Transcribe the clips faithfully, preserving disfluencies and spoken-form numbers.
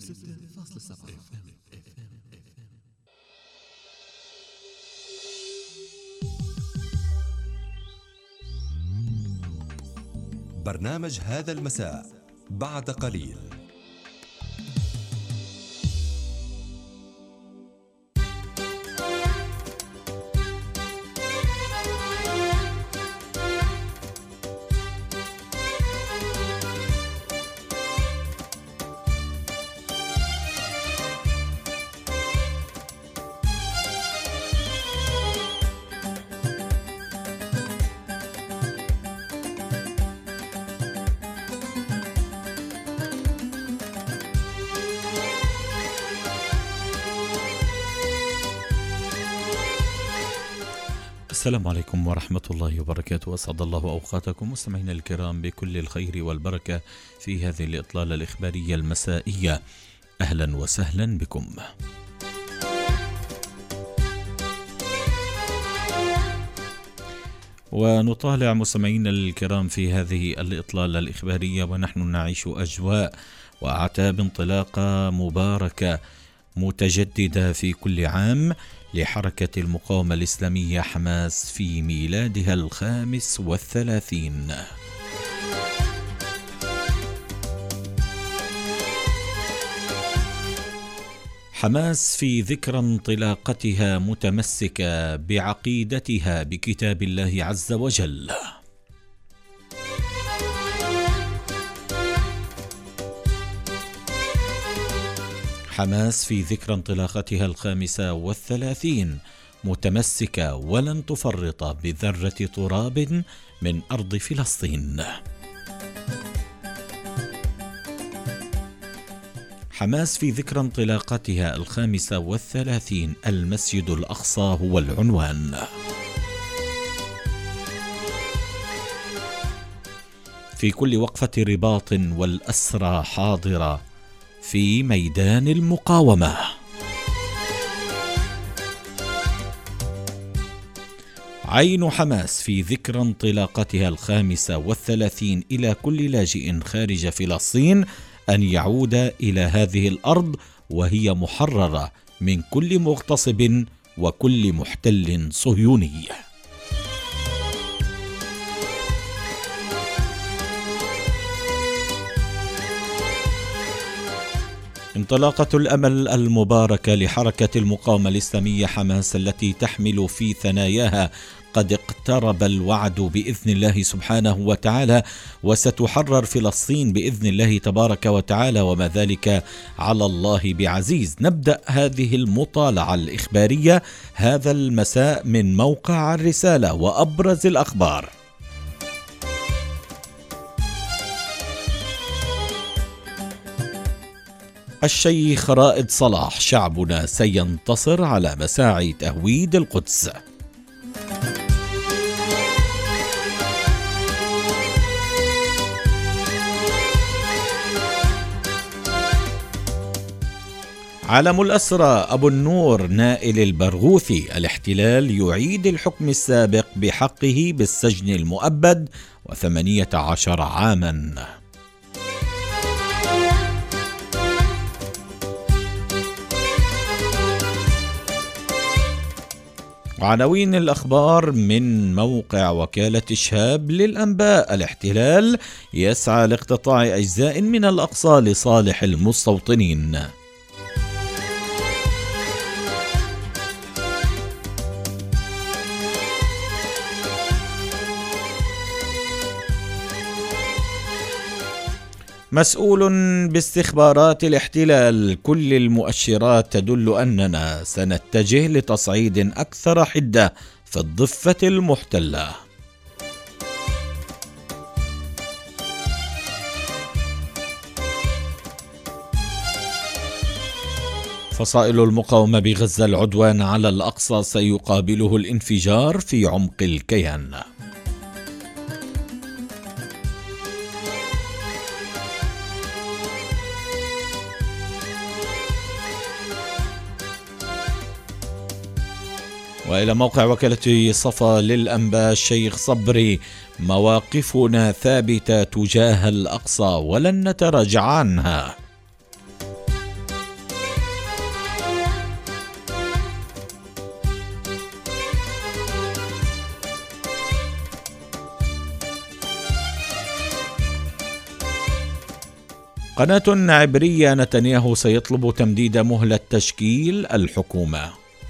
ستة فاصلة سبعة. برنامج هذا المساء بعد قليل. السلام عليكم ورحمة الله وبركاته. أسعد الله أوقاتكم مستمعينا الكرام بكل الخير والبركة في هذه الإطلالة الإخبارية المسائية. أهلا وسهلا بكم. ونطالع مستمعينا الكرام في هذه الإطلالة الإخبارية ونحن نعيش أجواء وأعتاب انطلاقة مباركة متجددة في كل عام لحركة المقاومة الإسلامية حماس في ميلادها الخامس والثلاثين. حماس في ذكرى انطلاقتها متمسكة بعقيدتها بكتاب الله عز وجل. حماس في ذكرى انطلاقتها الخامسة والثلاثين متمسكة ولن تفرط بذرة تراب من أرض فلسطين. حماس في ذكرى انطلاقتها الخامسة والثلاثين، المسجد الأقصى هو العنوان. في كل وقفة رباط والأسرى حاضرة في ميدان المقاومة. عين حماس في ذكرى انطلاقتها الخامسة والثلاثين إلى كل لاجئ خارج فلسطين أن يعود إلى هذه الأرض وهي محررة من كل مغتصب وكل محتل صهيوني. انطلاقة الأمل المباركة لحركة المقاومة الإسلامية حماس التي تحمل في ثناياها قد اقترب الوعد بإذن الله سبحانه وتعالى، وستحرر فلسطين بإذن الله تبارك وتعالى، وما ذلك على الله بعزيز. نبدأ هذه المطالعة الإخبارية هذا المساء من موقع الرسالة وأبرز الأخبار. الشيخ رائد صلاح: شعبنا سينتصر على مساعي تهويد القدس. علم الأسرى أبو النور نائل البرغوثي: الاحتلال يعيد الحكم السابق بحقه بالسجن المؤبد وثمانية عشر عاما. عناوين الأخبار من موقع وكالة شهاب للأنباء: الاحتلال يسعى لاقتطاع أجزاء من الأقصى لصالح المستوطنين. مسؤول باستخبارات الاحتلال: كل المؤشرات تدل أننا سنتجه لتصعيد أكثر حدة في الضفة المحتلة. فصائل المقاومة بغزة: العدوان على الأقصى سيقابله الانفجار في عمق الكيان. وإلى موقع وكالة صفا للأنباء: الشيخ صبري: مواقفنا ثابتة تجاه الأقصى ولن نتراجع عنها. قناة عبرية: نتنياهو سيطلب تمديد مهلة تشكيل الحكومة.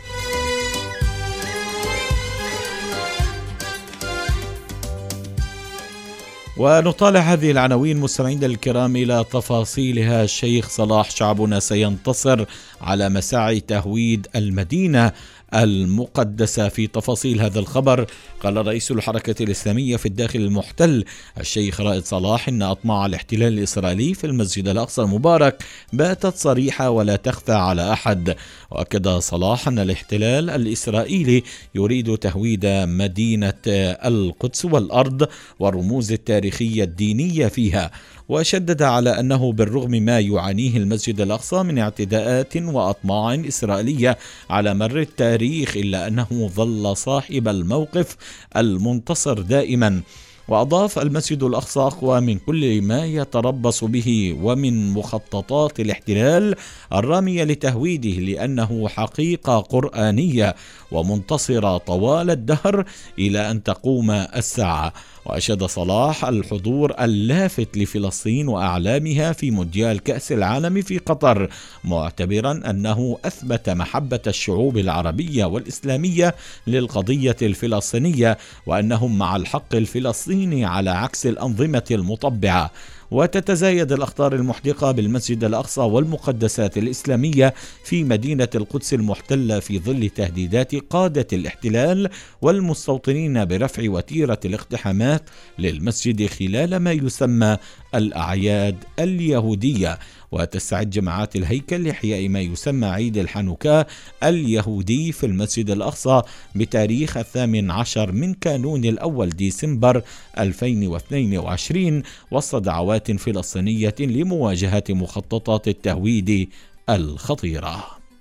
ونطالع هذه العناوين مستمعينا الكرام إلى تفاصيلها. الشيخ صلاح: شعبنا سينتصر على مساعي تهويد المدينة المقدسة. في تفاصيل هذا الخبر قال رئيس الحركة الإسلامية في الداخل المحتل الشيخ رائد صلاح إن أطماع الاحتلال الإسرائيلي في المسجد الأقصى المبارك باتت صريحة ولا تخفى على أحد. وأكد صلاح أن الاحتلال الإسرائيلي يريد تهويد مدينة القدس والأرض والرموز التاريخية الدينية فيها، وشدد على أنه بالرغم ما يعانيه المسجد الأقصى من اعتداءات وأطماع إسرائيلية على مر التاريخ إلا أنه ظل صاحب الموقف المنتصر دائما. وأضاف: المسجد الأقصى أقوى من كل ما يتربص به ومن مخططات الاحتلال الرامية لتهويده، لأنه حقيقة قرآنية ومنتصرة طوال الدهر إلى أن تقوم الساعة. وأشاد صلاح الحضور اللافت لفلسطين وأعلامها في مونديال كأس العالم في قطر، معتبرا أنه أثبت محبة الشعوب العربية والإسلامية للقضية الفلسطينية، وأنهم مع الحق الفلسطيني على عكس الأنظمة المطبعة. وتتزايد الأخطار المحدقة بالمسجد الأقصى والمقدسات الإسلامية في مدينة القدس المحتلة في ظل تهديدات قادة الاحتلال والمستوطنين برفع وتيرة الاقتحامات للمسجد خلال ما يسمى الأعياد اليهودية. وتستعد جماعات الهيكل لإحياء ما يسمى عيد الحنوكا اليهودي في المسجد الأقصى بتاريخ الثامن عشر من كانون الأول ديسمبر ألفين واثنين وعشرين وسط دعوات فلسطينية لمواجهة مخططات التهويد الخطيرة.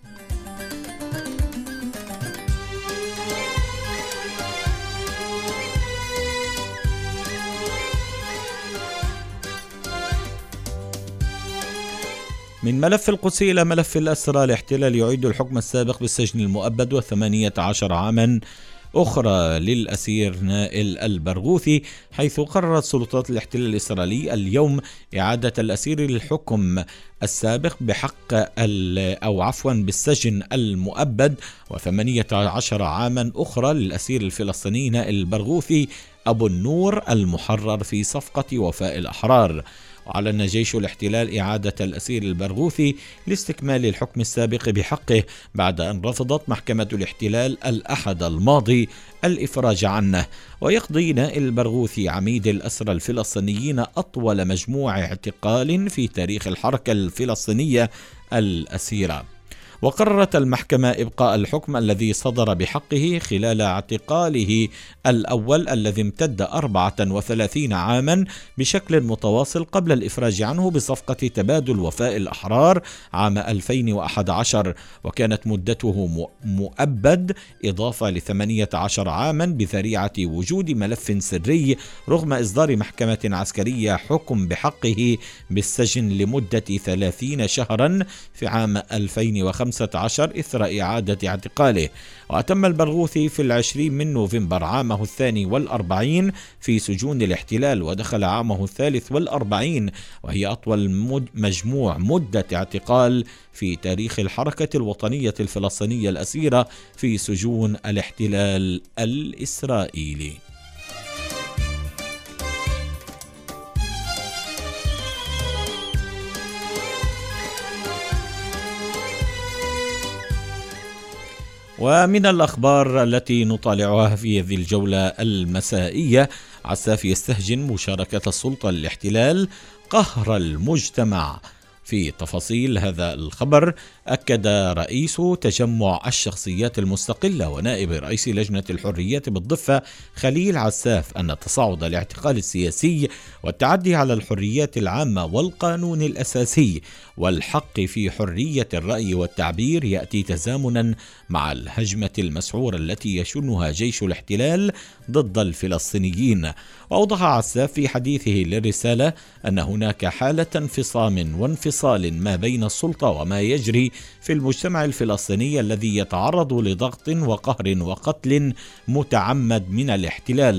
من ملف القدس إلى ملف الأسرى، الاحتلال يعيد الحكم السابق بالسجن المؤبد وثمانية عشر عاما أخرى للأسير نائل البرغوثي، حيث قررت سلطات الاحتلال الإسرائيلي اليوم إعادة الأسير للحكم السابق بحق أو عفوا بالسجن المؤبد وثمانية عشر عاما أخرى للأسير الفلسطيني نائل البرغوثي أبو النور المحرر في صفقة وفاء الأحرار. وأعلن جيش الاحتلال إعادة الأسير البرغوثي لاستكمال الحكم السابق بحقه بعد أن رفضت محكمة الاحتلال الأحد الماضي الإفراج عنه. ويقضي نائل البرغوثي عميد الأسرى الفلسطينيين أطول مجموع اعتقال في تاريخ الحركة الفلسطينية الأسيرة. وقررت المحكمة إبقاء الحكم الذي صدر بحقه خلال اعتقاله الأول الذي امتد أربعة وثلاثين عاما بشكل متواصل قبل الإفراج عنه بصفقة تبادل وفاء الأحرار عام ألفين وأحد عشر، وكانت مدته مؤبد إضافة لثمانية عشر عاما بذريعة وجود ملف سري رغم إصدار محكمة عسكرية حكم بحقه بالسجن لمدة ثلاثين شهرا في عام ألفين وخمسة عشر إثر إعادة اعتقاله. وأتم البرغوثي في العشرين من نوفمبر عامه الثاني والأربعين في سجون الاحتلال، ودخل عامه الثالث والأربعين وهي أطول مد مجموع مدة اعتقال في تاريخ الحركة الوطنية الفلسطينية الأسيرة في سجون الاحتلال الإسرائيلي. ومن الأخبار التي نطالعها في هذه الجولة المسائية، عساف يستهجن مشاركة السلطة للاحتلال قهر المجتمع. في تفاصيل هذا الخبر، أكد رئيس تجمع الشخصيات المستقلة ونائب رئيس لجنة الحريات بالضفة خليل عساف أن تصاعد الاعتقال السياسي والتعدي على الحريات العامة والقانون الأساسي والحق في حرية الرأي والتعبير يأتي تزامنا مع الهجمة المسعورة التي يشنها جيش الاحتلال ضد الفلسطينيين. وأوضح عساف في حديثه للرسالة أن هناك حالة انفصام وانفصال ما بين السلطة وما يجري في المجتمع الفلسطيني الذي يتعرض لضغط وقهر وقتل متعمد من الاحتلال.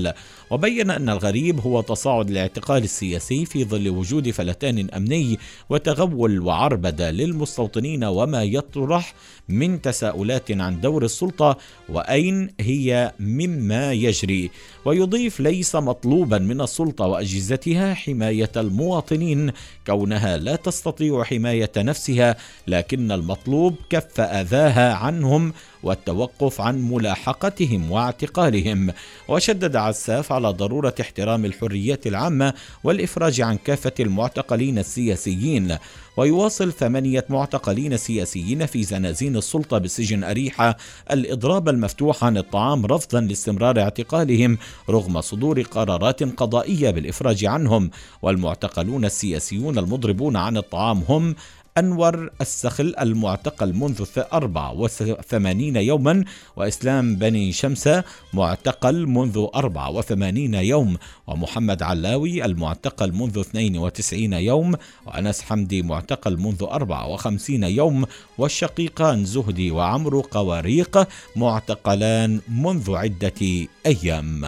وبين أن الغريب هو تصاعد الاعتقال السياسي في ظل وجود فلتان أمني وتغول وعربدة للمستوطنين، وما يطرح من تساؤلات عن دور السلطة وأين هي مما يجري. ويضيف: ليس مطلوبا من السلطة وأجهزتها حماية المواطنين كونها لا تستطيع حماية نفسها، لكن المطلوب كف أذاها عنهم والتوقف عن ملاحقتهم واعتقالهم. وشدد عساف على ضرورة احترام الحريات العامة والإفراج عن كافة المعتقلين السياسيين. ويواصل ثمانية معتقلين سياسيين في زنازين السلطة بسجن أريحة الإضراب المفتوح عن الطعام رفضا لاستمرار اعتقالهم رغم صدور قرارات قضائية بالإفراج عنهم. والمعتقلون السياسيون المضربون عن الطعام هم أنور السخل المعتقل منذ أربعة وثمانين يوما، وإسلام بني شمسة معتقل منذ أربعة وثمانين يوم، ومحمد علاوي المعتقل منذ اثنين وتسعين يوم، وأنس حمدي معتقل منذ أربعة وخمسين يوم، والشقيقان زهدي وعمرو قواريق معتقلان منذ عدة أيام.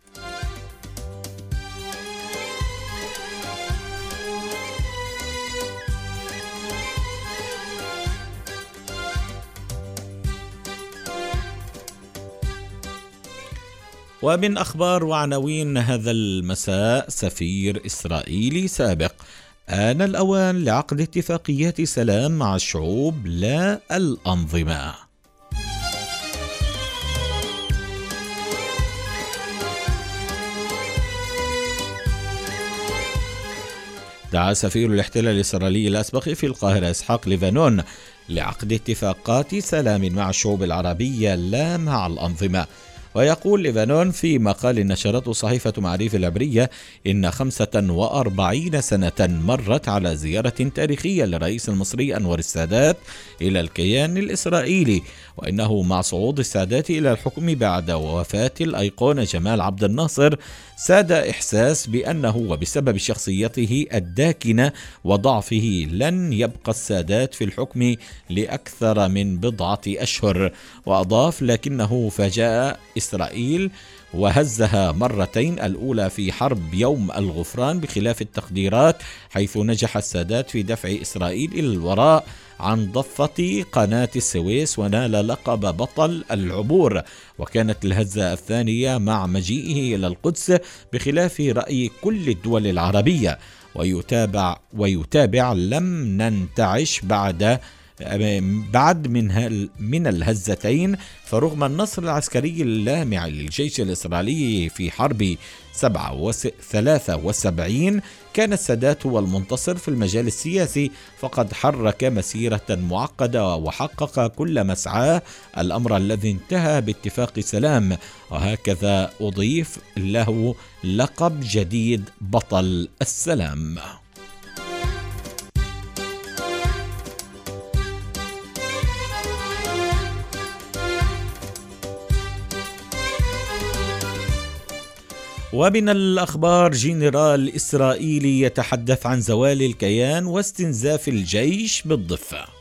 ومن أخبار وعناوين هذا المساء: سفير إسرائيلي سابق: آن الأوان لعقد اتفاقيات سلام مع الشعوب لا الأنظمة. دعا سفير الاحتلال الإسرائيلي الأسبق في القاهرة إسحاق ليفانون لعقد اتفاقات سلام مع الشعوب العربية لا مع الأنظمة. ويقول ليفانون في مقال نشرته صحيفة معاريف العبرية إن خمسة وأربعين سنة مرت على زيارة تاريخية للرئيس المصري أنور السادات إلى الكيان الإسرائيلي، وإنه مع صعود السادات إلى الحكم بعد وفاة الأيقونة جمال عبد الناصر ساد إحساس بأنه وبسبب شخصيته الداكنة وضعفه لن يبقى السادات في الحكم لأكثر من بضعة أشهر. وأضاف: لكنه فاجأ إسرائيل وهزها مرتين، الأولى في حرب يوم الغفران بخلاف التقديرات حيث نجح السادات في دفع إسرائيل إلى الوراء عن ضفة قناة السويس ونال لقب بطل العبور، وكانت الهزة الثانية مع مجيئه إلى القدس بخلاف رأي كل الدول العربية. ويتابع ويتابع لم ننتعش بعد بعد من من الهزتين، فرغم النصر العسكري اللامع للجيش الإسرائيلي في حرب سبعة ثلاثة وسبعين كان السادات هو المنتصر في المجال السياسي، فقد حرك مسيرة معقدة وحقق كل مسعاه، الأمر الذي انتهى باتفاق سلام، وهكذا أضيف له لقب جديد بطل السلام. ومن الأخبار: جنرال إسرائيلي يتحدث عن زوال الكيان واستنزاف الجيش بالضفة.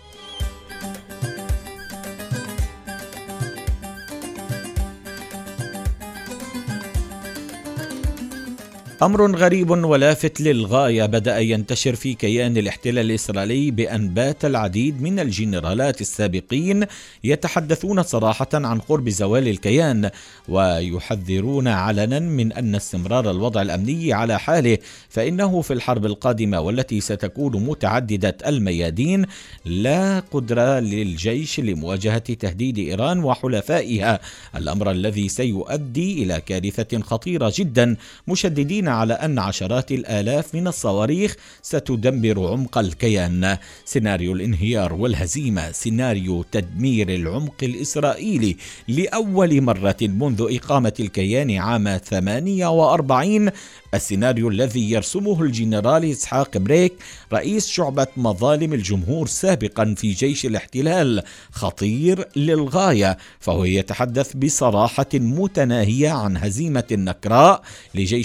أمر غريب ولافت للغاية بدأ ينتشر في كيان الاحتلال الإسرائيلي بأن بات العديد من الجنرالات السابقين يتحدثون صراحة عن قرب زوال الكيان، ويحذرون علنا من أن استمرار الوضع الأمني على حاله فإنه في الحرب القادمة والتي ستكون متعددة الميادين لا قدرة للجيش لمواجهة تهديد إيران وحلفائها، الأمر الذي سيؤدي إلى كارثة خطيرة جدا، مشددين على أن عشرات الآلاف من الصواريخ ستدمر عمق الكيان. سيناريو الانهيار والهزيمة، سيناريو تدمير العمق الإسرائيلي لأول مرة منذ إقامة الكيان عام ثمانية وأربعين، السيناريو الذي يرسمه الجنرال إسحاق بريك رئيس شعبة مظالم الجمهور سابقا في جيش الاحتلال خطير للغاية، فهو يتحدث بصراحة متناهية عن هزيمة نكراء لجيش الاحتلال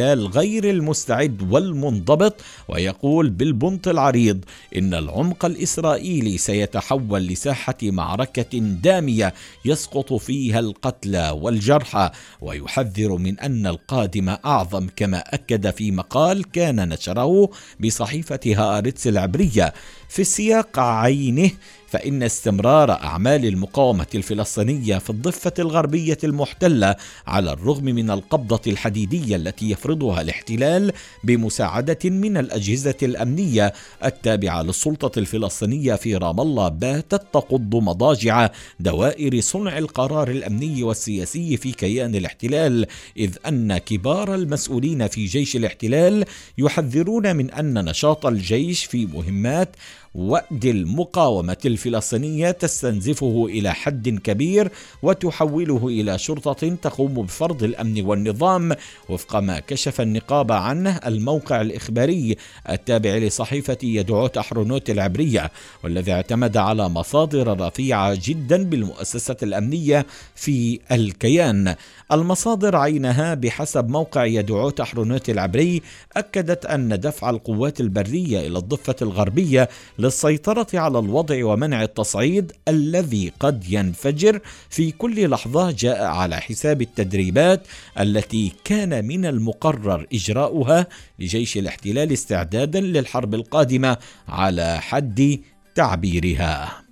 الاحتلال غير المستعد والمنضبط، ويقول بالبنط العريض إن العمق الإسرائيلي سيتحول لساحة معركة دامية يسقط فيها القتلى والجرحى، ويحذر من أن القادم أعظم، كما أكد في مقال كان نشره بصحيفة هآرتس العبرية. في السياق عينه فإن استمرار أعمال المقاومة الفلسطينية في الضفة الغربية المحتلة على الرغم من القبضة الحديدية التي يفرضها الاحتلال بمساعدة من الأجهزة الأمنية التابعة للسلطة الفلسطينية في رام الله باتت تقض مضاجع دوائر صنع القرار الأمني والسياسي في كيان الاحتلال، إذ أن كبار المسؤولين في جيش الاحتلال يحذرون من أن نشاط الجيش في مهمات وأد المقاومة الفلسطينية تستنزفه إلى حد كبير وتحوله إلى شرطة تقوم بفرض الأمن والنظام، وفق ما كشف النقاب عنه الموقع الإخباري التابع لصحيفة يدعوت أحرونوت العبرية، والذي اعتمد على مصادر رفيعة جدا بالمؤسسة الأمنية في الكيان. المصادر عينها بحسب موقع يدعوت أحرونوت العبري أكدت أن دفع القوات البرية إلى الضفة الغربية للسيطرة على الوضع ومنع التصعيد الذي قد ينفجر في كل لحظة جاء على حساب التدريبات التي كان من المقرر إجراؤها لجيش الاحتلال استعدادا للحرب القادمة على حد تعبيرها.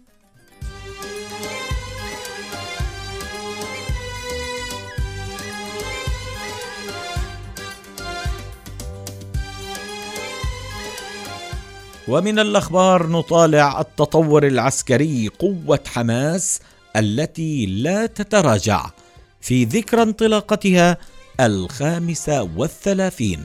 ومن الأخبار نطالع التطور العسكري، قوة حماس التي لا تتراجع في ذكرى انطلاقتها الخامسة والثلاثين.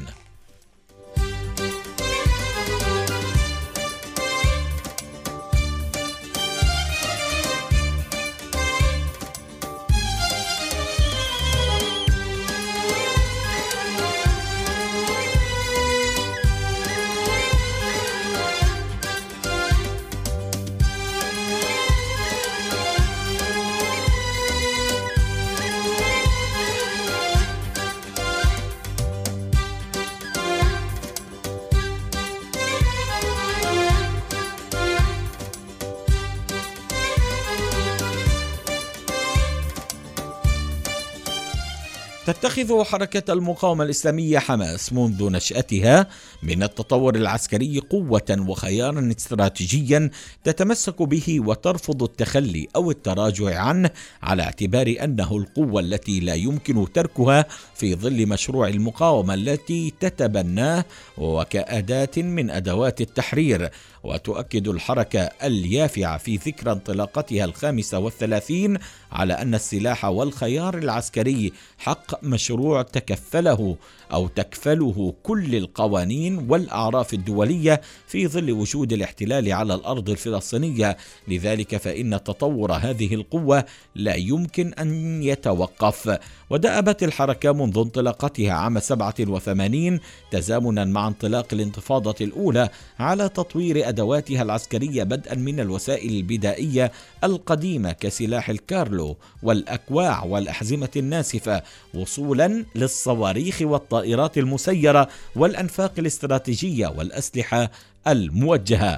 تتخذ حركة المقاومة الإسلامية حماس منذ نشأتها من التطور العسكري قوة وخيارا استراتيجيا تتمسك به وترفض التخلي أو التراجع عنه، على اعتبار أنه القوة التي لا يمكن تركها في ظل مشروع المقاومة التي تتبناه وكأداة من أدوات التحرير. وتؤكد الحركة اليافعة في ذكرى انطلاقتها الخامسة والثلاثين على أن السلاح والخيار العسكري حق مشروع تكفله أو تكفله كل القوانين والأعراف الدولية في ظل وجود الاحتلال على الأرض الفلسطينية، لذلك فإن تطور هذه القوة لا يمكن أن يتوقف. ودأبت الحركة منذ انطلاقتها عام سبعة وثمانين تزامنا مع انطلاق الانتفاضة الأولى على تطوير أدواتها العسكرية، بدءا من الوسائل البدائية القديمة كسلاح الكارلو والأكواع والأحزمة الناسفة، وصولا للصواريخ والطائرات المسيرة والأنفاق الاستراتيجية والأسلحة الموجهة.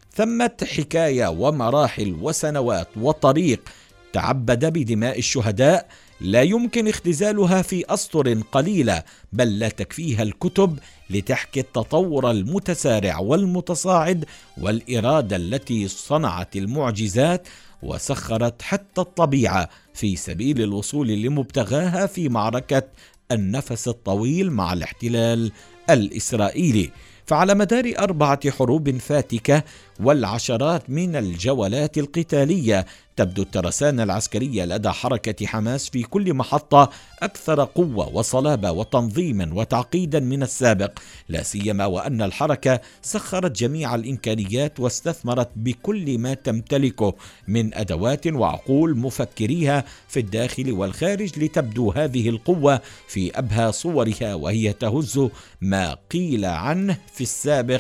ثمت حكاية ومراحل وسنوات وطريق تعبد بدماء الشهداء لا يمكن اختزالها في أسطر قليلة، بل لا تكفيها الكتب لتحكي التطور المتسارع والمتصاعد والإرادة التي صنعت المعجزات وسخرت حتى الطبيعة في سبيل الوصول لمبتغاها في معركة النفس الطويل مع الاحتلال الإسرائيلي. فعلى مدار أربعة حروب فاتكة والعشرات من الجولات القتالية تبدو الترسانة العسكرية لدى حركة حماس في كل محطة أكثر قوة وصلابة وتنظيما وتعقيدا من السابق، لا سيما وأن الحركة سخرت جميع الإمكانيات واستثمرت بكل ما تمتلكه من أدوات وعقول مفكريها في الداخل والخارج لتبدو هذه القوة في أبهى صورها، وهي تهز ما قيل عنه في السابق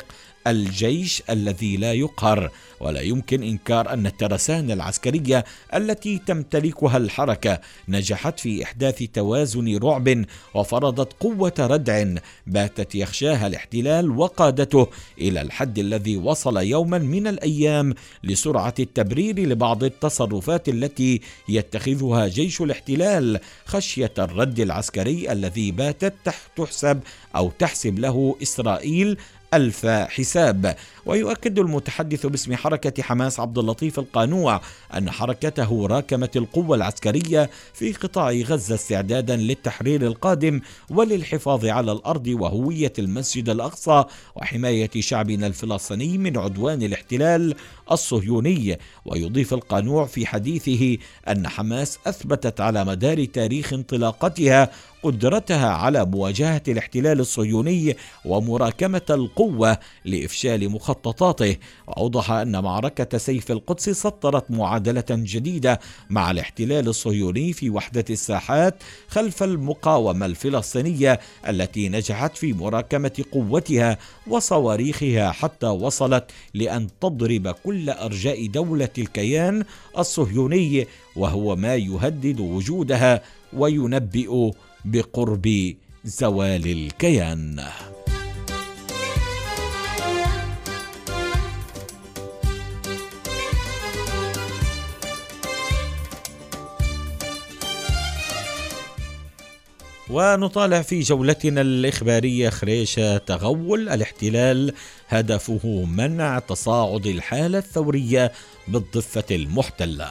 الجيش الذي لا يقهر. ولا يمكن إنكار أن الترسانة العسكرية التي تمتلكها الحركة نجحت في إحداث توازن رعب وفرضت قوة ردع باتت يخشاها الاحتلال وقادته، إلى الحد الذي وصل يوما من الأيام لسرعة التبرير لبعض التصرفات التي يتخذها جيش الاحتلال خشية الرد العسكري الذي باتت تحسب أو تحسب له إسرائيل ألف حساب. ويؤكد المتحدث باسم حركة حماس عبد اللطيف القانوع أن حركته راكمت القوة العسكرية في قطاع غزة استعدادا للتحرير القادم وللحفاظ على الأرض وهوية المسجد الأقصى وحماية شعبنا الفلسطيني من عدوان الاحتلال الصهيوني. ويضيف القانوع في حديثه أن حماس أثبتت على مدار تاريخ انطلاقتها قدرتها على مواجهة الاحتلال الصهيوني ومراكمة القوة لإفشال مخططاته. وأوضح أن معركة سيف القدس سطرت معادلة جديدة مع الاحتلال الصهيوني في وحدة الساحات خلف المقاومة الفلسطينية التي نجحت في مراكمة قوتها وصواريخها حتى وصلت لأن تضرب كل أرجاء دولة الكيان الصهيوني، وهو ما يهدد وجودها وينبئ بقرب زوال الكيان. ونطالع في جولتنا الإخبارية خريشة تغول الاحتلال هدفه منع تصاعد الحالة الثورية بالضفة المحتلة.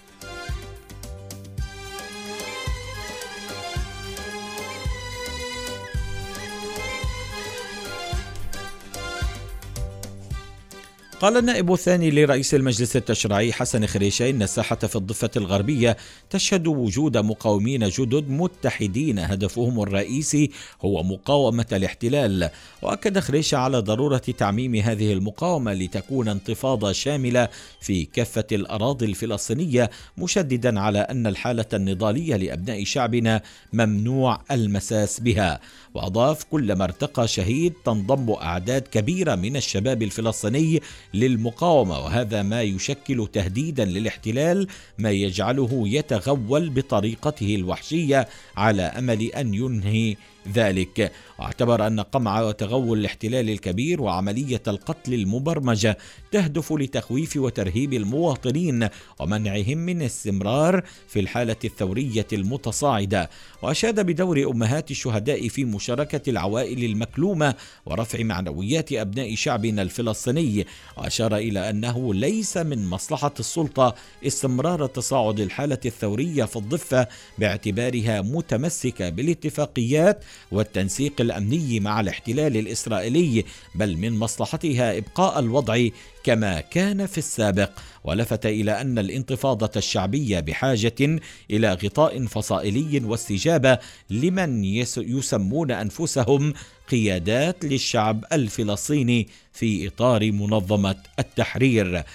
قال النائب الثاني لرئيس المجلس التشريعي حسن خريشة إن الساحة في الضفة الغربية تشهد وجود مقاومين جدد متحدين هدفهم الرئيسي هو مقاومة الاحتلال. وأكد خريشة على ضرورة تعميم هذه المقاومة لتكون انتفاضة شاملة في كافة الأراضي الفلسطينية، مشددا على أن الحالة النضالية لأبناء شعبنا ممنوع المساس بها. وأضاف: كلما ارتقى شهيد تنضم أعداد كبيرة من الشباب الفلسطيني للمقاومة، وهذا ما يشكل تهديدا للاحتلال ما يجعله يتغول بطريقته الوحشية على أمل أن ينهي ذلك. واعتبر أن قمع وتغول الاحتلال الكبير وعملية القتل المبرمجة تهدف لتخويف وترهيب المواطنين ومنعهم من الاستمرار في الحالة الثورية المتصاعدة. وأشاد بدور أمهات الشهداء في مشاركة العوائل المكلومة ورفع معنويات أبناء شعبنا الفلسطيني، وأشار إلى أنه ليس من مصلحة السلطة استمرار تصاعد الحالة الثورية في الضفة باعتبارها متمسكة بالاتفاقيات والتنسيق الأمني مع الاحتلال الإسرائيلي، بل من مصلحتها إبقاء الوضع كما كان في السابق. ولفت إلى أن الانتفاضة الشعبية بحاجة إلى غطاء فصائلي واستجابة لمن يسمون أنفسهم قيادات للشعب الفلسطيني في إطار منظمة التحرير.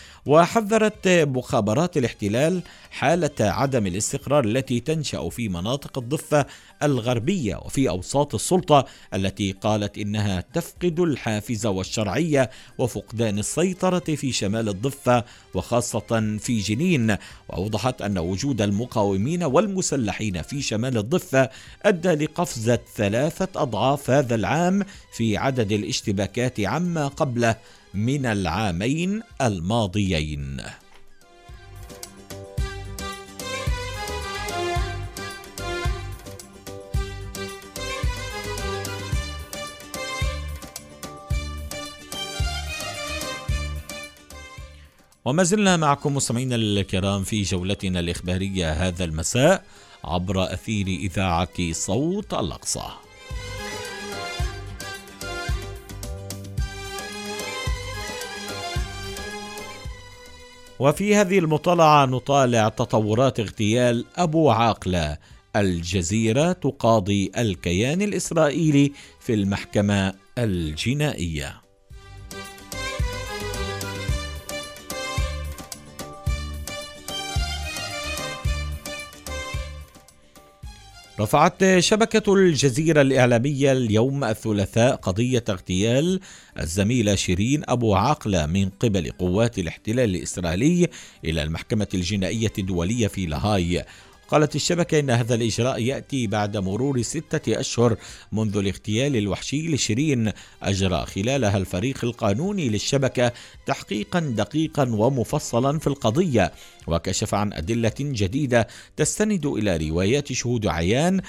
وحذرت مخابرات الاحتلال حالة عدم الاستقرار التي تنشأ في مناطق الضفة الغربية وفي أوساط السلطة التي قالت إنها تفقد الحافز والشرعية وفقدان السيطرة في شمال الضفة وخاصة في جنين. وأوضحت أن وجود المقاومين والمسلحين في شمال الضفة أدى لقفزة ثلاثة أضعاف هذا العام في عدد الاشتباكات عما قبله من العامين الماضيين. وما زلنا معكم مستمعينا الكرام في جولتنا الإخبارية هذا المساء عبر أثير إذاعة صوت الأقصى. وفي هذه المطالعة نطالع تطورات اغتيال أبو عاقلة. الجزيرة تقاضي الكيان الإسرائيلي في المحكمة الجنائية. رفعت شبكة الجزيرة الإعلامية اليوم الثلاثاء قضية اغتيال الزميلة شيرين أبو عاقلة من قبل قوات الاحتلال الإسرائيلي إلى المحكمة الجنائية الدولية في لاهاي. قالت الشبكة إن هذا الإجراء يأتي بعد مرور ستة أشهر منذ الاغتيال الوحشي لشيرين، أجرى خلالها الفريق القانوني للشبكة تحقيقا دقيقا ومفصلا في القضية، وكشف عن أدلة جديدة تستند إلى روايات شهود عيان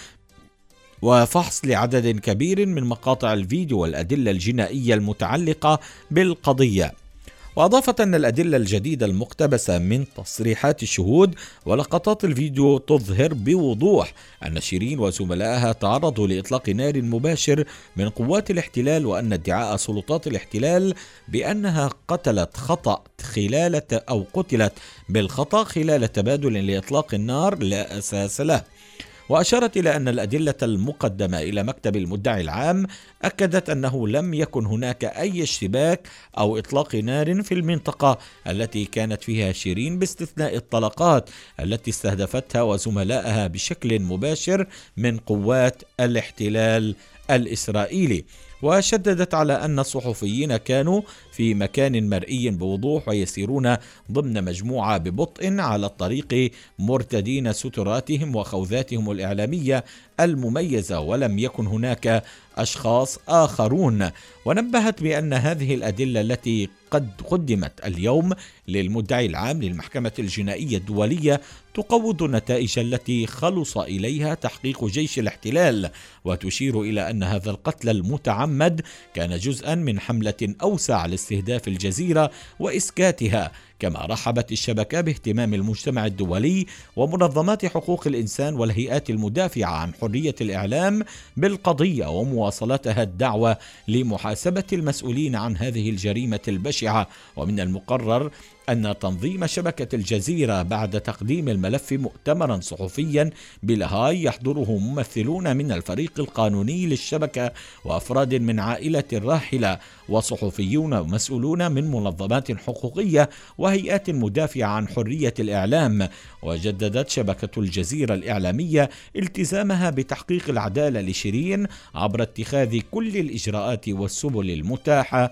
وفحص لعدد كبير من مقاطع الفيديو والأدلة الجنائية المتعلقة بالقضية. وأضافت أن الأدلة الجديدة المقتبسة من تصريحات الشهود ولقطات الفيديو تظهر بوضوح أن شيرين وزملائها تعرضوا لإطلاق نار مباشر من قوات الاحتلال، وأن ادعاء سلطات الاحتلال بأنها قتلت خطأ خلال أو قتلت بالخطأ خلال تبادل لإطلاق النار لا أساس له. وأشارت إلى أن الأدلة المقدمة إلى مكتب المدعي العام أكدت أنه لم يكن هناك أي اشتباك أو إطلاق نار في المنطقة التي كانت فيها شيرين، باستثناء الطلقات التي استهدفتها وزملائها بشكل مباشر من قوات الاحتلال الإسرائيلي. وشددت على أن الصحفيين كانوا في مكان مرئي بوضوح ويسيرون ضمن مجموعة ببطء على الطريق مرتدين ستراتهم وخوذاتهم الإعلامية المميزة، ولم يكن هناك أشخاص آخرون. ونبهت بأن هذه الأدلة التي قد قدمت اليوم للمدعي العام للمحكمة الجنائية الدولية تقوض النتائج التي خلص إليها تحقيق جيش الاحتلال، وتشير إلى أن هذا القتل المتعمد كان جزءا من حملة أوسع لاستهداف الجزيرة وإسكاتها. كما رحبت الشبكة باهتمام المجتمع الدولي ومنظمات حقوق الإنسان والهيئات المدافعة عن حرية الإعلام بالقضية، ومواصلتها الدعوة لمحاسبة المسؤولين عن هذه الجريمة البشعة. ومن المقرر أن تنظيم شبكة الجزيرة بعد تقديم الملف مؤتمرا صحفيا بلاهاي يحضره ممثلون من الفريق القانوني للشبكة وأفراد من عائلة الراحلة وصحفيون ومسؤولون من منظمات حقوقية وهيئات مدافعة عن حرية الإعلام. وجددت شبكة الجزيرة الإعلامية التزامها بتحقيق العدالة لشيرين عبر اتخاذ كل الإجراءات والسبل المتاحة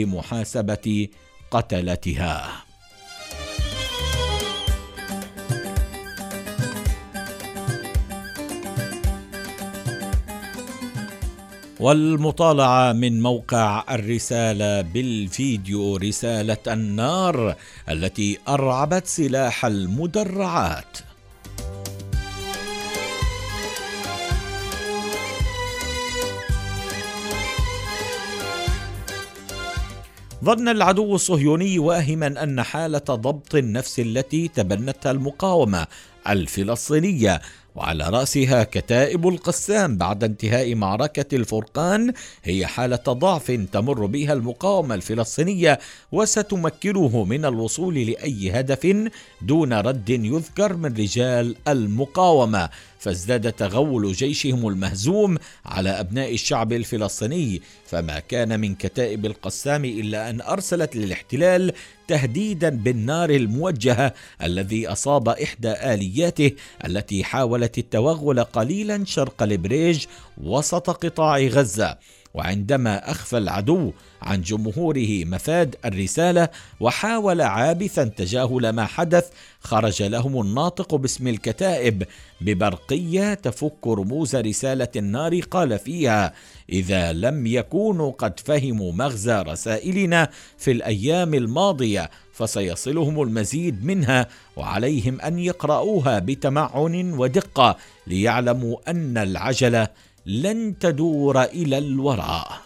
لمحاسبة قتلتها. والمطالعة من موقع الرسالة بالفيديو رسالة النار التي أرعبت سلاح المدرعات. ظن العدو الصهيوني واهما أن حالة ضبط النفس التي تبنتها المقاومة الفلسطينية وعلى رأسها كتائب القسام بعد انتهاء معركة الفرقان هي حالة ضعف تمر بها المقاومة الفلسطينية وستمكنه من الوصول لأي هدف دون رد يذكر من رجال المقاومة. فازداد تغول جيشهم المهزوم على أبناء الشعب الفلسطيني، فما كان من كتائب القسام إلا أن أرسلت للاحتلال تهديدا بالنار الموجهة الذي أصاب إحدى آلياته التي حاولت التوغل قليلا شرق البريج وسط قطاع غزة. وعندما أخفى العدو عن جمهوره مفاد الرسالة وحاول عابثا تجاهل ما حدث، خرج لهم الناطق باسم الكتائب ببرقية تفك رموز رسالة النار، قال فيها: إذا لم يكونوا قد فهموا مغزى رسائلنا في الأيام الماضية فسيصلهم المزيد منها، وعليهم أن يقرؤوها بتمعن ودقة ليعلموا أن العجلة لن تدور إلى الوراء.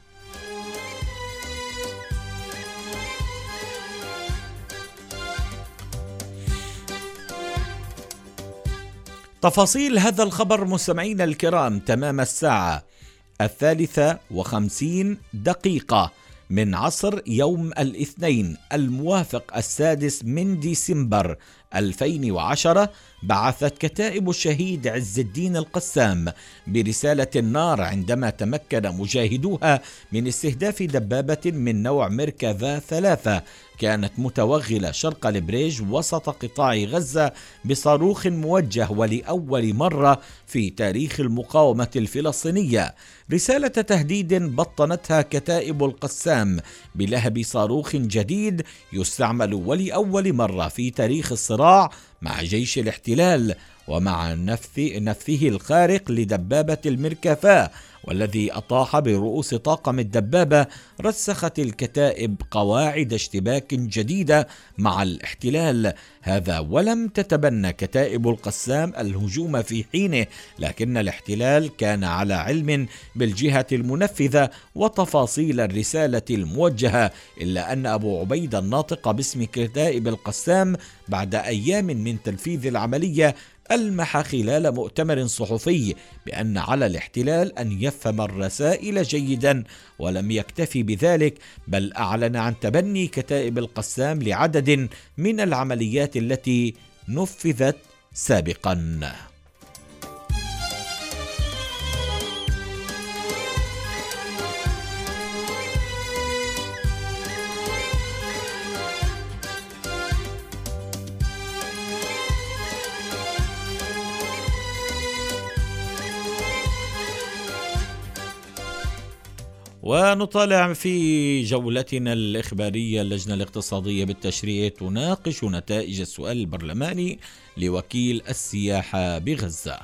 تفاصيل هذا الخبر مستمعينا الكرام تمام الساعة الثالثة وخمسين دقيقة من عصر يوم الاثنين الموافق السادس من ديسمبر ألفين وعشرة، بعثت كتائب الشهيد عز الدين القسام برسالة النار عندما تمكن مجاهدوها من استهداف دبابة من نوع ميركافا ثلاثة كانت متوغلة شرق البريج وسط قطاع غزة بصاروخ موجه ولأول مرة في تاريخ المقاومة الفلسطينية، رسالة تهديد بطنتها كتائب القسام بلهب صاروخ جديد يستعمل ولأول مرة في تاريخ الصراع مع جيش الاحتلال، ومع نفثه الخارق لدبابة المركفاه والذي أطاح برؤوس طاقم الدبابة، رسخت الكتائب قواعد اشتباك جديدة مع الاحتلال. هذا ولم تتبنى كتائب القسام الهجوم في حينه، لكن الاحتلال كان على علم بالجهة المنفذة وتفاصيل الرسالة الموجهة، إلا أن أبو عبيدة الناطق باسم كتائب القسام بعد أيام من تنفيذ العملية ألمح خلال مؤتمر صحفي بأن على الاحتلال أن يفهم الرسائل جيدا، ولم يكتفي بذلك بل أعلن عن تبني كتائب القسام لعدد من العمليات التي نفذت سابقا. ونطالع في جولتنا الإخبارية. اللجنة الاقتصادية بالتشريع تناقش نتائج السؤال البرلماني لوكيل السياحة بغزة.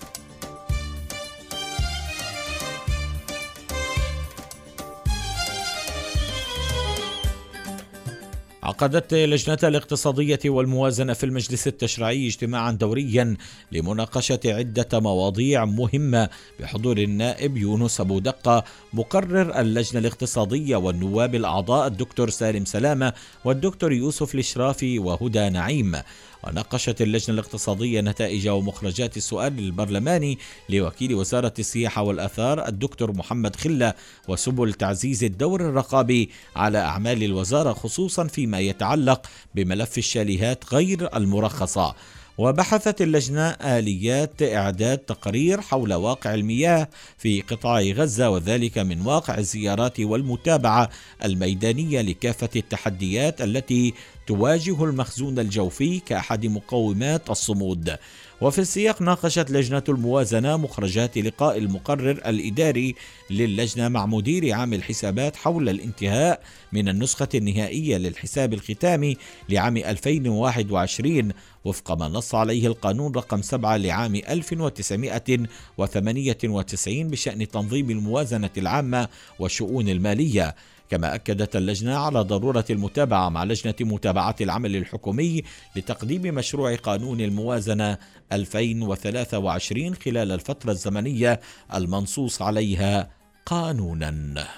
عقدت لجنة الاقتصادية والموازنة في المجلس التشريعي اجتماعا دوريا لمناقشة عدة مواضيع مهمة بحضور النائب يونس أبو دقة مقرر اللجنة الاقتصادية والنواب الأعضاء الدكتور سالم سلامة والدكتور يوسف الإشرافي وهدى نعيم. وناقشت اللجنة الاقتصادية نتائج ومخرجات السؤال البرلماني لوكيل وزارة السياحة والآثار الدكتور محمد خلة وسبل تعزيز الدور الرقابي على أعمال الوزارة، خصوصا فيما يتعلق بملف الشاليهات غير المرخصة. وبحثت اللجنة آليات إعداد تقرير حول واقع المياه في قطاع غزة، وذلك من واقع الزيارات والمتابعة الميدانية لكافة التحديات التي تواجه المخزون الجوفي كأحد مقومات الصمود. وفي السياق ناقشت لجنة الموازنة مخرجات لقاء المقرر الإداري للجنة مع مدير عام الحسابات حول الانتهاء من النسخة النهائية للحساب الختامي لعام ألفين وواحد وعشرين وفق ما نص عليه القانون رقم سبعة لعام ألف وتسعمائة وثمانية وتسعين بشأن تنظيم الموازنة العامة والشؤون المالية. كما أكدت اللجنة على ضرورة المتابعة مع لجنة متابعة العمل الحكومي لتقديم مشروع قانون الموازنة ألفين وثلاثة وعشرين خلال الفترة الزمنية المنصوص عليها قانونا.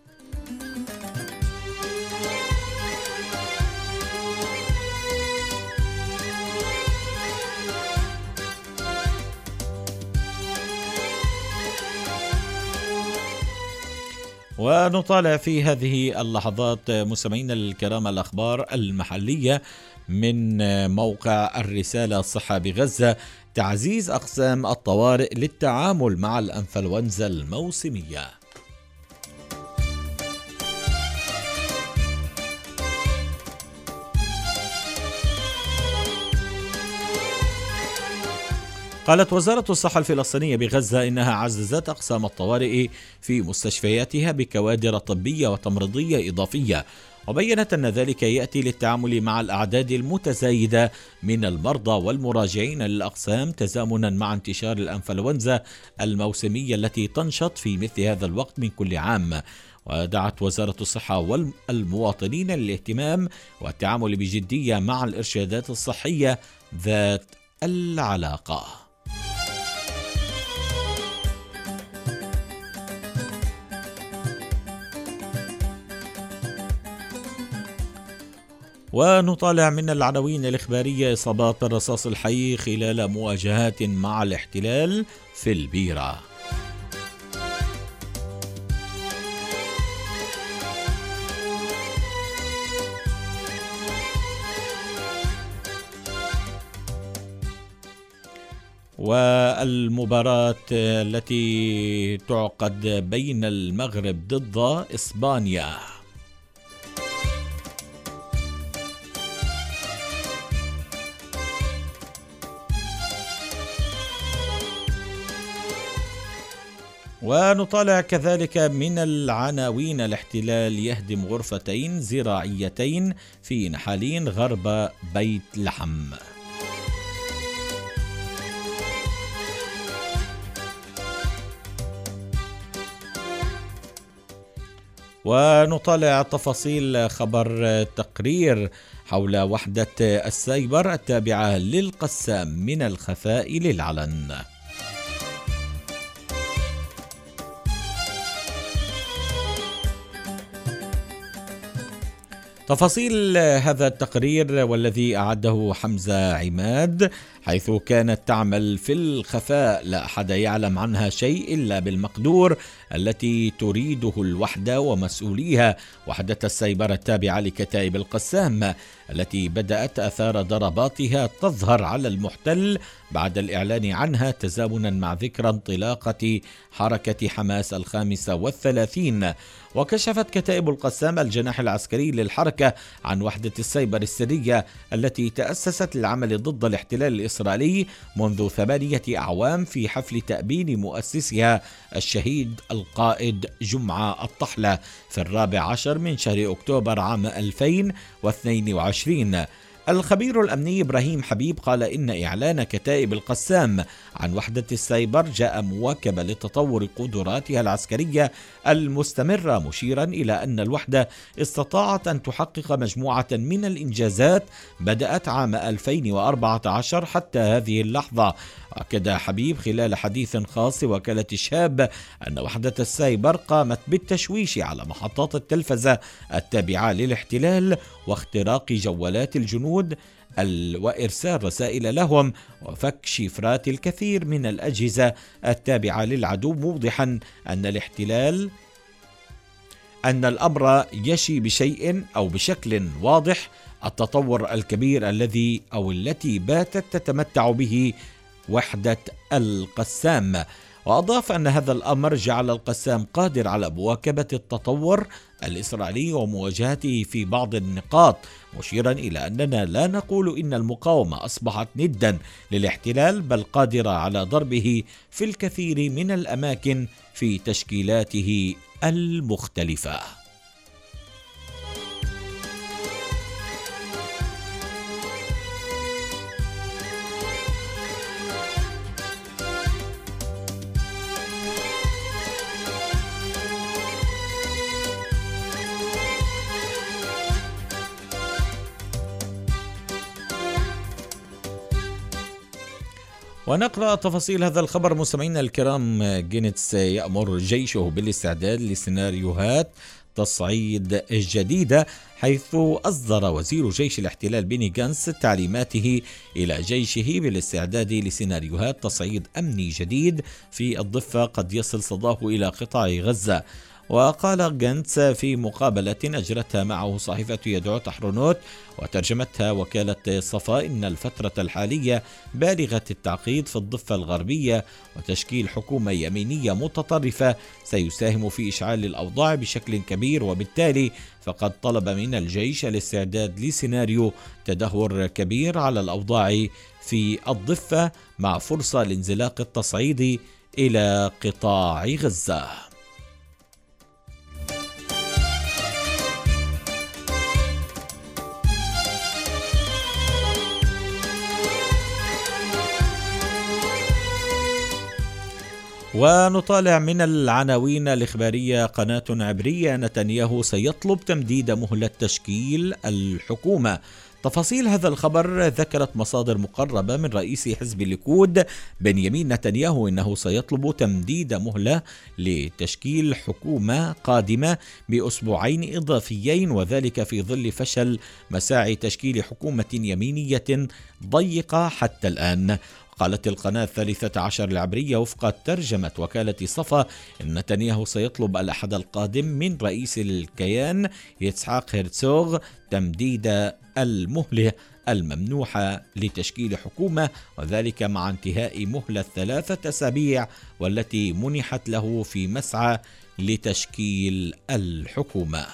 ونطالع في هذه اللحظات مستمعينا الكرام الأخبار المحلية من موقع الرسالة الصحة بغزة. تعزيز أقسام الطوارئ للتعامل مع الأنفلونزا الموسمية. قالت وزارة الصحة الفلسطينية بغزة إنها عززت أقسام الطوارئ في مستشفياتها بكوادر طبية وتمريضية إضافية، وبينت أن ذلك يأتي للتعامل مع الأعداد المتزايدة من المرضى والمراجعين للأقسام تزامنا مع انتشار الأنفلونزا الموسمية التي تنشط في مثل هذا الوقت من كل عام. ودعت وزارة الصحة والمواطنين للاهتمام والتعامل بجدية مع الإرشادات الصحية ذات العلاقة. ونطالع من العناوين الإخبارية إصابات الرصاص الحي خلال مواجهات مع الاحتلال في البيرة. والمباراة التي تعقد بين المغرب ضد إسبانيا. ونطالع كذلك من العناوين: الاحتلال يهدم غرفتين زراعيتين في نحالين غرب بيت لحم. ونطالع تفاصيل خبر تقرير حول وحدة السايبر التابعة للقسام من الخفاء للعلن. تفاصيل هذا التقرير والذي أعده حمزة عماد، حيث كانت تعمل في الخفاء، لا أحد يعلم عنها شيء إلا بالمقدور التي تريده الوحدة ومسؤوليها، وحدة السايبر التابعة لكتائب القسام، التي بدأت آثار ضرباتها تظهر على المحتل بعد الإعلان عنها تزامنا مع ذكرى انطلاقة حركة حماس الخامسة والثلاثين. وكشفت كتائب القسام الجناح العسكري للحركة عن وحدة السايبر السرية التي تأسست للعمل ضد الاحتلال الإسرائيلي منذ ثمانية أعوام في حفل تأبين مؤسسها الشهيد القائد جمعة الطحلة في الرابع عشر من شهر أكتوبر عام ألفين واثنين وعشرين. الخبير الأمني إبراهيم حبيب قال إن إعلان كتائب القسام عن وحدة السايبر جاء مواكبة لتطور قدراتها العسكرية المستمرة، مشيرا إلى أن الوحدة استطاعت أن تحقق مجموعة من الإنجازات بدأت عام ألفين وأربعة عشر حتى هذه اللحظة. أكد حبيب خلال حديث خاص وكالة شهاب أن وحدة السايبر قامت بالتشويش على محطات التلفزة التابعة للاحتلال واختراق جوالات الجنود وإرسال رسائل لهم وفك شفرات الكثير من الأجهزة التابعة للعدو، موضحا أن الاحتلال أن الأمر يشي بشيء أو بشكل واضح التطور الكبير الذي أو التي باتت تتمتع به وحدة القسام. وأضاف أن هذا الأمر جعل القسام قادر على مواكبة التطور الإسرائيلي ومواجهته في بعض النقاط، مشيرا إلى أننا لا نقول إن المقاومة أصبحت ندا للاحتلال، بل قادرة على ضربه في الكثير من الأماكن في تشكيلاته المختلفة. ونقرأ تفاصيل هذا الخبر مستمعينا الكرام. جينتس يأمر جيشه بالاستعداد لسيناريوهات تصعيد جديدة، حيث أصدر وزير جيش الاحتلال بيني جانس تعليماته إلى جيشه بالاستعداد لسيناريوهات تصعيد أمني جديد في الضفة قد يصل صداه إلى قطاع غزة. وقال جانتس في مقابلة أجرتها معه صحيفة يدعوت أحرونوت وترجمتها وكالة صفاء إن الفترة الحالية بالغة التعقيد في الضفة الغربية، وتشكيل حكومة يمينية متطرفة سيساهم في إشعال الأوضاع بشكل كبير، وبالتالي فقد طلب من الجيش الاستعداد لسيناريو تدهور كبير على الأوضاع في الضفة مع فرصة لانزلاق التصعيد إلى قطاع غزة. ونطالع من العناوين الإخبارية: قناة عبرية، نتنياهو سيطلب تمديد مهلة تشكيل الحكومة. تفاصيل هذا الخبر ذكرت مصادر مقربة من رئيس حزب الليكود بنيامين نتنياهو إنه سيطلب تمديد مهلة لتشكيل حكومة قادمة بأسبوعين إضافيين، وذلك في ظل فشل مساعي تشكيل حكومة يمينية ضيقة حتى الآن. قالت القناة الثالثة عشر العبرية وفق ترجمة وكالة صفا إن نتنياهو سيطلب الأحد القادم من رئيس الكيان يتسحاق هيرتسوغ تمديد المهلة الممنوحة لتشكيل حكومة، وذلك مع انتهاء مهلة ثلاثة أسابيع والتي منحت له في مسعى لتشكيل الحكومة.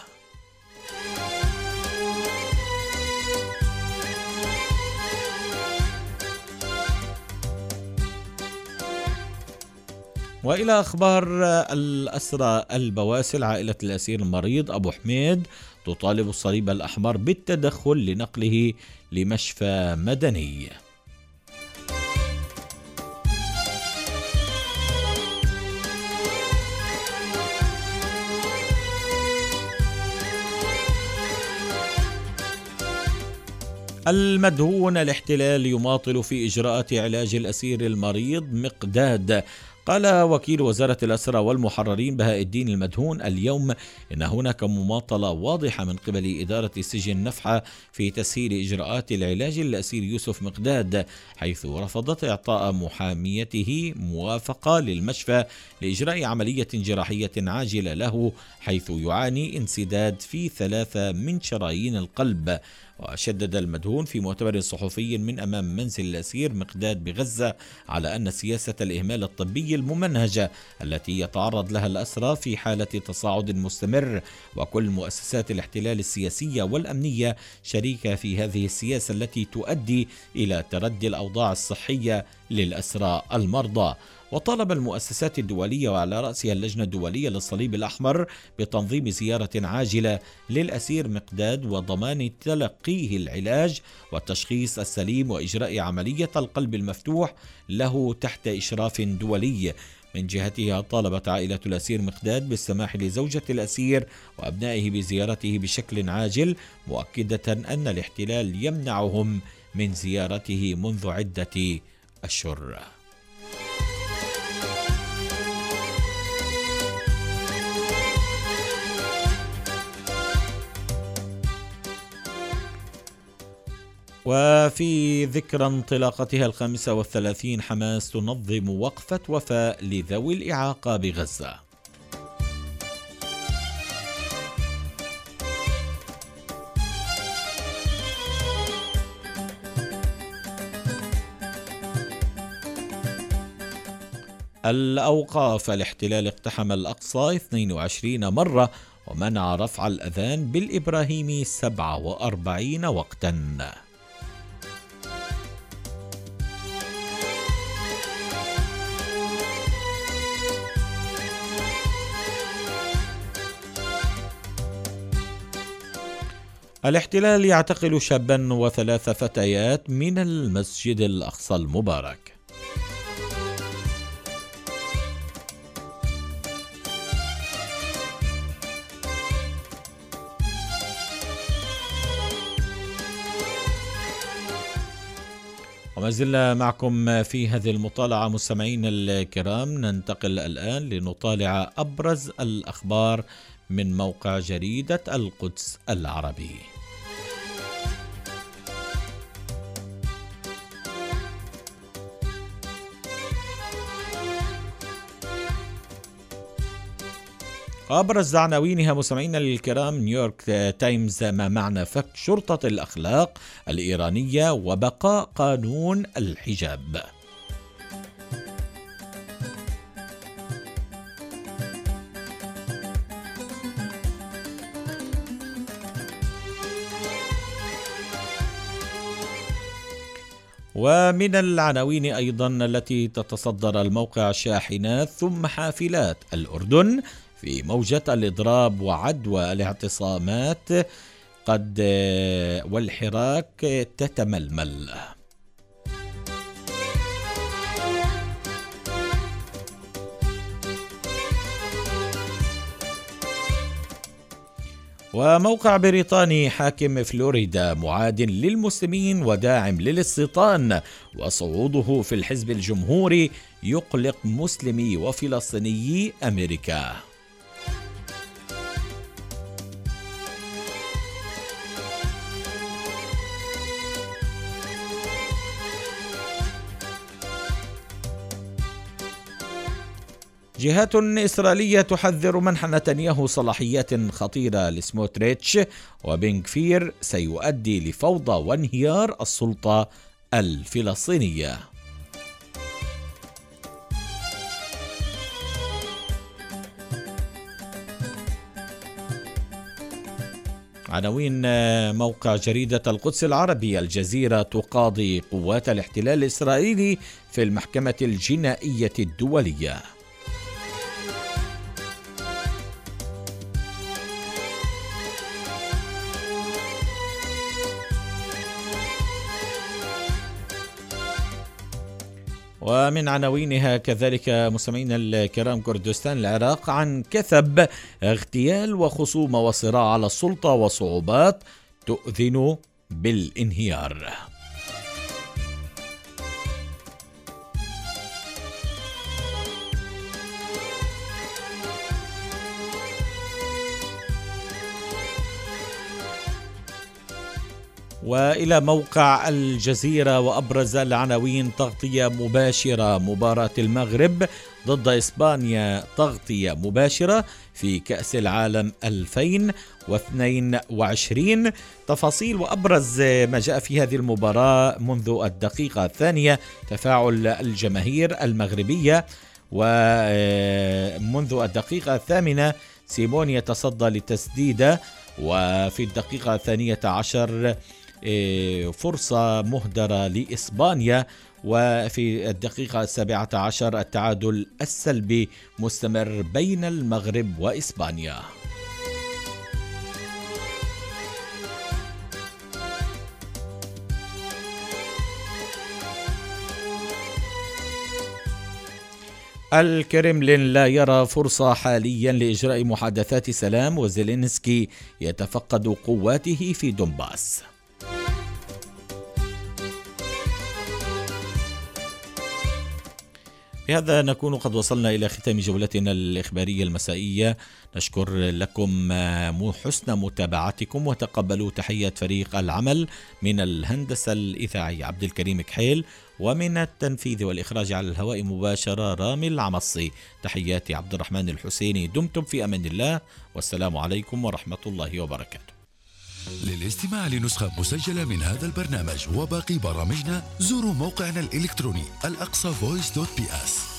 وإلى أخبار الأسرى البواسل، عائلة الأسير المريض أبو حميد تطالب الصليب الأحمر بالتدخل لنقله لمشفى مدني. المدهون الاحتلال يماطل في إجراءات علاج الأسير المريض مقداد. قال وكيل وزارة الأسرى والمحررين بهاء الدين المدهون اليوم إن هناك مماطلة واضحة من قبل إدارة سجن نفحة في تسهيل إجراءات العلاج للأسير يوسف مقداد، حيث رفضت إعطاء محاميته موافقة للمشفى لإجراء عملية جراحية عاجلة له، حيث يعاني انسداد في ثلاثة من شرايين القلب. وشدد المدهون في مؤتمر صحفي من أمام منزل الأسير مقداد بغزة على أن سياسة الإهمال الطبي الممنهجة التي يتعرض لها الأسرى في حالة تصاعد مستمر، وكل مؤسسات الاحتلال السياسية والأمنية شريكة في هذه السياسة التي تؤدي إلى تردي الأوضاع الصحية للأسرى المرضى. وطالب المؤسسات الدولية وعلى رأسها اللجنة الدولية للصليب الأحمر بتنظيم زيارة عاجلة للأسير مقداد وضمان تلقيه العلاج والتشخيص السليم وإجراء عملية القلب المفتوح له تحت إشراف دولي. من جهتها طالبت عائلة الأسير مقداد بالسماح لزوجة الأسير وأبنائه بزيارته بشكل عاجل، مؤكدة أن الاحتلال يمنعهم من زيارته منذ عدة أشهر. وفي ذكرى انطلاقتها الخامسة والثلاثين، حماس تنظم وقفة وفاء لذوي الإعاقة بغزة. الأوقاف: الاحتلال اقتحم الأقصى اثنين وعشرين مرة ومنع رفع الأذان بالإبراهيمي سبعة وأربعين وقتا. الاحتلال يعتقل شابا وثلاث فتيات من المسجد الأقصى المبارك. وما زلنا معكم في هذه المطالعة مستمعين الكرام. ننتقل الآن لنطالع أبرز الأخبار من موقع جريدة القدس العربي. أبرز عناوينها مستمعينا الكرام: نيويورك تايمز: ما معنى فك شرطة الأخلاق الإيرانية وبقاء قانون الحجاب. ومن العناوين أيضا التي تتصدر الموقع: شاحنات ثم حافلات الأردن في موجة الإضراب وعدوى الاعتصامات قد والحراك تتململ. وموقع بريطاني: حاكم فلوريدا معاد للمسلمين وداعم للاستيطان، وصعوده في الحزب الجمهوري يقلق مسلمي وفلسطيني أمريكا. جهات إسرائيلية تحذر منح نتنياهو صلاحيات خطيرة لسموتريتش وبن غفير سيؤدي لفوضى وانهيار السلطة الفلسطينية. عناوين موقع جريدة القدس العربي: الجزيرة تقاضي قوات الاحتلال الإسرائيلي في المحكمة الجنائية الدولية. ومن عناوينها كذلك مستمعينا الكرام كردستان العراق عن كثب اغتيال وخصومة وصراع على السلطة وصعوبات تؤذن بالانهيار. وإلى موقع الجزيرة وأبرز العناوين: تغطية مباشرة مباراة المغرب ضد إسبانيا، تغطية مباشرة في كأس العالم ألفين واثنين وعشرين. تفاصيل وأبرز ما جاء في هذه المباراة منذ الدقيقة الثانية: تفاعل الجماهير المغربية، ومنذ الدقيقة الثامنة سيمون يتصدى لتسديدة، وفي الدقيقة الثانية عشر فرصة مهدرة لإسبانيا، وفي الدقيقة السابعة عشر التعادل السلبي مستمر بين المغرب وإسبانيا. الكرملين لا يرى فرصة حاليا لإجراء محادثات سلام، وزيلينسكي يتفقد قواته في دونباس. بهذا نكون قد وصلنا إلى ختام جولتنا الإخبارية المسائية. نشكر لكم حسن متابعتكم، وتقبلوا تحيات فريق العمل من الهندسة الإذاعية عبد الكريم كحيل، ومن التنفيذ والإخراج على الهواء مباشرة رامي العمصي. تحياتي عبد الرحمن الحسيني. دمتم في أمان الله، والسلام عليكم ورحمة الله وبركاته. للاستماع لنسخة مسجلة من هذا البرنامج وباقي برامجنا زوروا موقعنا الإلكتروني الأقصى فويس دوت بي اس.